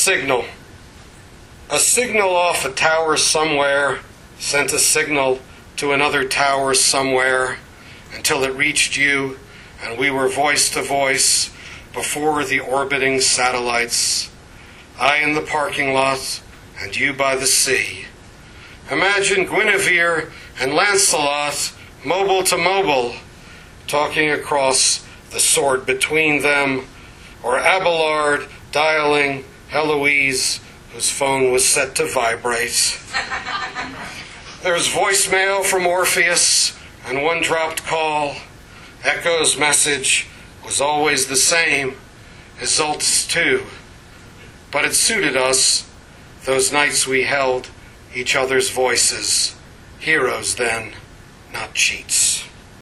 signal. A signal off a tower somewhere sent a signal to another tower somewhere until it reached you, and we were voice to voice before the orbiting satellites. I in the parking lot, and you by the sea. Imagine Guinevere and Lancelot, mobile to mobile, talking across the sword between them, or Abelard dialing Heloise, whose phone was set to vibrate. There's voicemail from Orpheus and one dropped call. Echo's message was always the same, Isolde's too. But it suited us, those nights we held each other's voices. Heroes then, not cheats.